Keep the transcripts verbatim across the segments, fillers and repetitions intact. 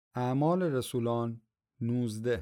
اعمال رسولان نوزده.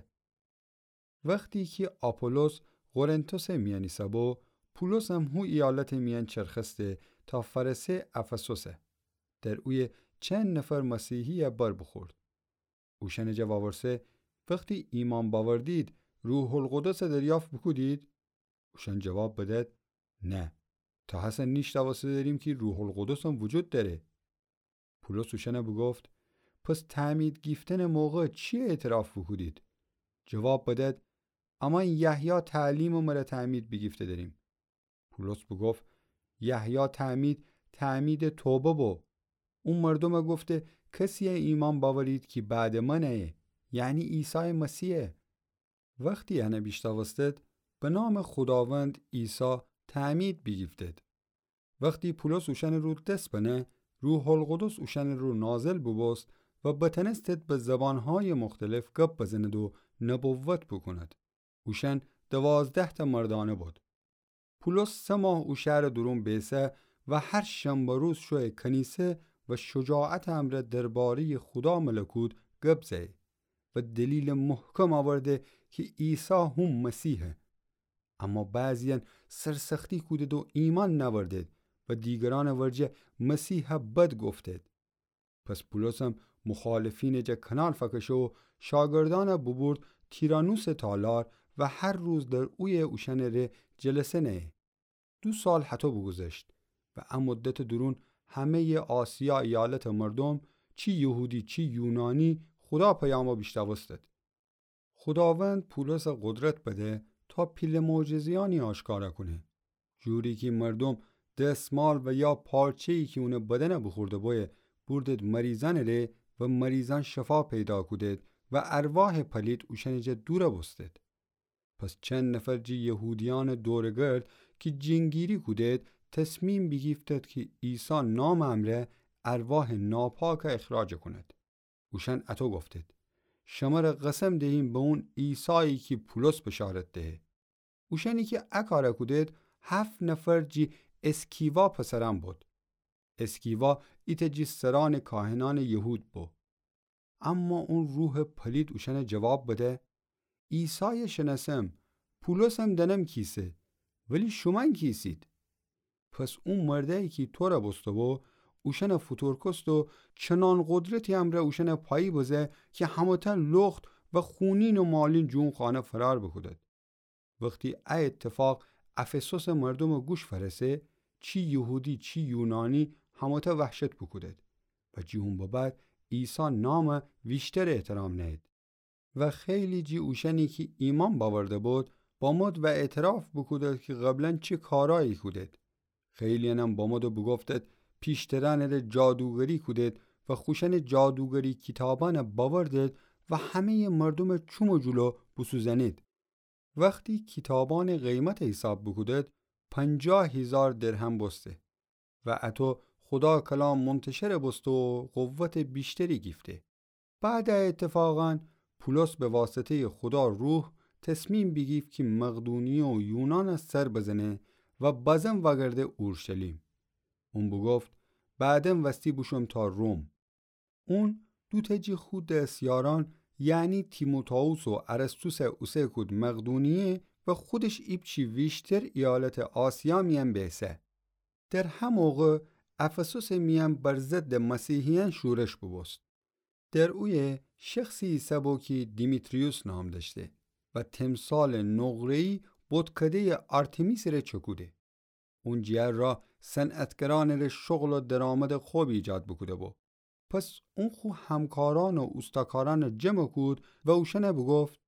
وقتی که آپولوس قرنتوس میانی سبو، پولس هم هو ایالت میان چرخسته تا فرسه افسوسه. در اوی چند نفر مسیحی بر بخورد. اوشن جوابرسه وقتی ایمان باوردید روح القدس دریافت بکودید؟ اوشن جواب بدد نه، تا حسن نیشت واسه داریم که روح القدس هم وجود داره. پولس اوشن بگفت پس تعمید گیفتن موقع چی اعتراف بکودید؟ جواب بدد اما یحیی تعلیم و مرا تعمید بگیفته داریم. پولس بگفت یحیی تعمید تعمید توبه بو. اون مردم گفته کسی ایمان باورید که بعد منه، یعنی عیسی مسیحه. وقتی انا بیشتاوستد به نام خداوند عیسی تعمید بگیفتد. وقتی پولس اوشن رو دست بنه، روح القدس اوشن رو نازل ببست و بتنستد به زبانهای مختلف گپ بزند و نبوت بکند. اوشن دوازده تا مردانه بود. پولس سه ماه او شهر درون بیسه و هر شنبه روز شوی کنیسه و شجاعت امر درباری خدا ملکوت گپ زی و دلیل محکم آورده که عیسی هم مسیحه. اما بعضیان سرسختی کودد و ایمان نوردد و دیگران ورجه مسیح بد گفتد. پس پولس هم مخالفین جه کنال فکشو شاگردان ببرد تیرانوس تالار و هر روز در اوی اوشن ره جلسه نه. دو سال حتی بگذشت و ام مدت درون همه آسیا ایالت مردم چی یهودی چی یونانی خدا پیامو بیشتوستد. خداوند پولس قدرت بده تا پیل معجزیانی آشکارا کنه. جوری که مردم دستمال و یا پارچه‌ای که اونه بدن بخورده بایه بردد مریضان ره و مریضان شفا پیدا کودد و ارواح پلید اوشنجه دوره بستد. پس چند نفر جی یهودیان دورگرد که جنگیری کودد تصمیم بگیفتد که عیسی نام امره ارواح ناپاک اخراج کند. اوشن اتو گفتد شما را قسم دهیم به اون عیسایی که پولس بشارت ده. اوشنی که اکاره کودد هفت نفر جی اسکیوا پسرم بود. اسکیوا ایت جی سران کاهنان یهود بو. اما اون روح پلید اوشن جواب بده عیسی شناسم، پولس هم دنم کیسه، ولی شما کیسید؟ پس اون مرده که تو را بسته بو اوشن فتور کست و چنان قدرتی هم را اوشن پایی بزه که هموتن لخت و خونین و مالین جون خانه فرار بکودد. وقتی ای اتفاق افسوس مردم گوش فرسه چی یهودی چی یونانی هموتا وحشت بکودد و جیون بابد عیسی نام ویشتر احترام نهید. و خیلی جی اوشنی که ایمان باورده بود با مد و اعتراف بکودد که قبلا چه کارایی کودد. خیلی انم با مد بگفتد پیشتران جادوگری کودد و خوشن جادوگری کتابان باوردد و همه مردم چوم و جلو بسوزنید. وقتی کتابان قیمت حساب بکودد پنجاه هزار درهم بسته و اتو خدا کلام منتشر بست و قوت بیشتری گیفته. بعد اتفاقاً پولس به واسطه خدا روح تصمیم بگیفت که مقدونیه و یونان از سر بزنه و بازم وگرده اورشلیم. اون بگفت بعدم وستی بوشم تا روم. اون دو تجی خود دستیاران یعنی تیموتائوس و ارسطوس اوسه کود مقدونیه و خودش ایبچی ویشتر ایالت آسیا میان بیسه. در هم موقع افسوس میان بر ضد مسیحیان شورش ببست. در اوی شخصی سبو که دیمیتریوس نام داشته و تمثال نقره‌ای بودکده آرتمیس را چکوده. اون جیر را صنعتگران را شغل و درآمد خوب ایجاد بکوده بو. پس اون خو همکاران و استاکاران جمع کود و اوشنه بگفت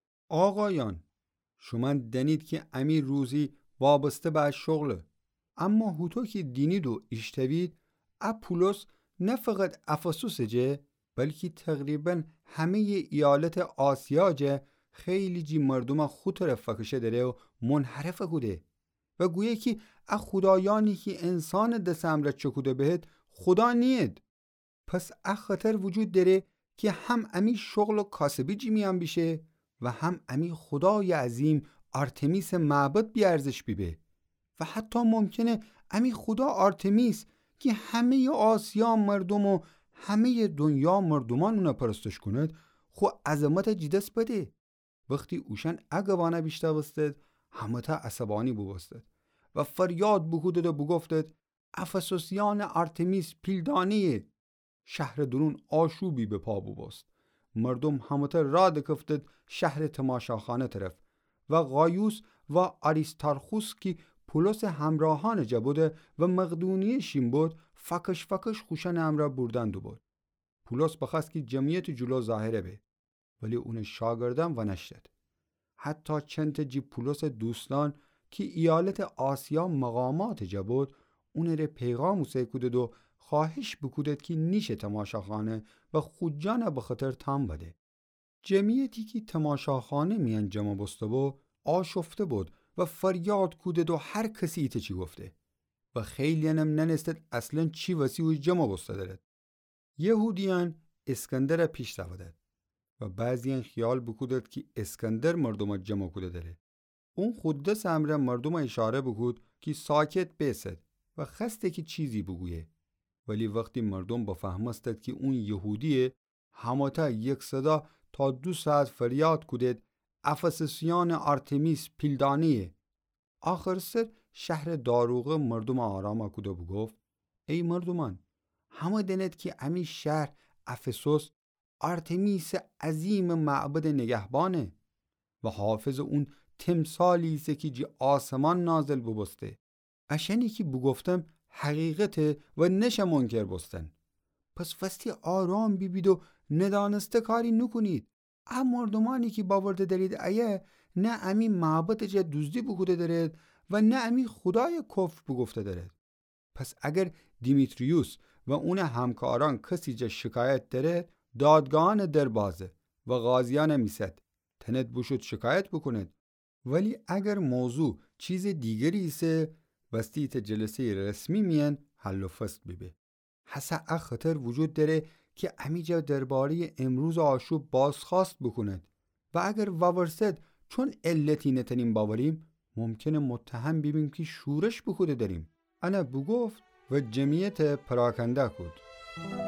آقایان شما دنید که امی روزی وابسته به شغله، اما هوتو که دینید و اشتوید اپولوس نه فقط افسوس جه بلکه تقریبا همه ایالت آسیا جه خیلی جی مردم خود رفکشه داره و منحرف کده و گویه که اخ خدایانی که انسان دسمرت چکوده بهت خدا نید. پس اخ خطر وجود داره که هم امی شغل و کاسبی جی میان بیشه و هم امی خدای عظیم آرتمیس معبد بیارزش بیبه و حتی ممکنه امی خدا آرتمیس که همه آسیا مردم و همه دنیا مردمان اونا پرستش کند خو عظمت جدس بده. وقتی اوشن اگوانه بیشتر بستد همه تا عصبانی ببستد و فریاد بکودد و بگفتد افسوسیان آرتمیس پیلدانیه. شهر درون آشوبی به پا ببست. مردم همه تا را دکفتد شهر تماشاخانه طرف و غایوس و آریستارخوس که پولس همراهان جبوده و مقدونیه شیم بود فکش فکش خوشن امرا بردند و بود. پولس بخواست که جمعیت جلو ظاهره به ولی اون شاگردم و نشد. حتی چند جی پولس دوستان که ایالت آسیا مقامات جبود اون ره پیغام سیکودد و خواهش بکودد که نیشه تماشاخانه و خودجانه به خطر تام بده. جمعیتی که تماشاخانه میان جمع بسته بود آشفته بود و فریاد کودد و هر کسی ایت چی گفته و خیلی نم ننستد اصلا چی وسی و جمع بسته دارد. یهودیان اسکندر پیش دوادد و بعضیان خیال بکودد که اسکندر مردم جمع کوده داره. اون خود سمره مردم اشاره بکود که ساکت بیسد و خسته که چیزی بگویه. ولی وقتی مردم بفهمستد که اون یهودیه هماتا یک صدا تا دو ساعت فریاد کودد افسسیان آرتمیس پیلدانیه. آخر سر شهر داروغه مردم آرام کوده بگفت ای مردمان همه دنید که امی شهر افسوس آرتمیس عظیم معبد نگهبانه و حافظ اون تمثالی است که جی آسمان نازل ببسته. اشنی که بگفتم حقیقته و نشه منکر بستن. پس فستی آرام بیبید و ندانسته کاری نکنید. اما مردمانی که باورده دارید ایه نه امی معبد جه دزدی بگوده دارید و نه امی خدای کفر بگفته دارید. پس اگر دیمیتریوس و اون همکاران کسی جه شکایت دارید دادگاهان در بازه و غازیان میست تنت بشود شکایت بکنید. ولی اگر موضوع چیز دیگری ایسه وستی تا جلسه رسمی میان حل و فصل بیبه. حسا خطر وجود داره که امیجا درباره امروز آشوب بازخواست بکند و اگر واورسد چون علتی نتنیم باوریم ممکنه متهم بیبیم که شورش بکوده داریم. انا بگفت و جمعیت پراکنده کود.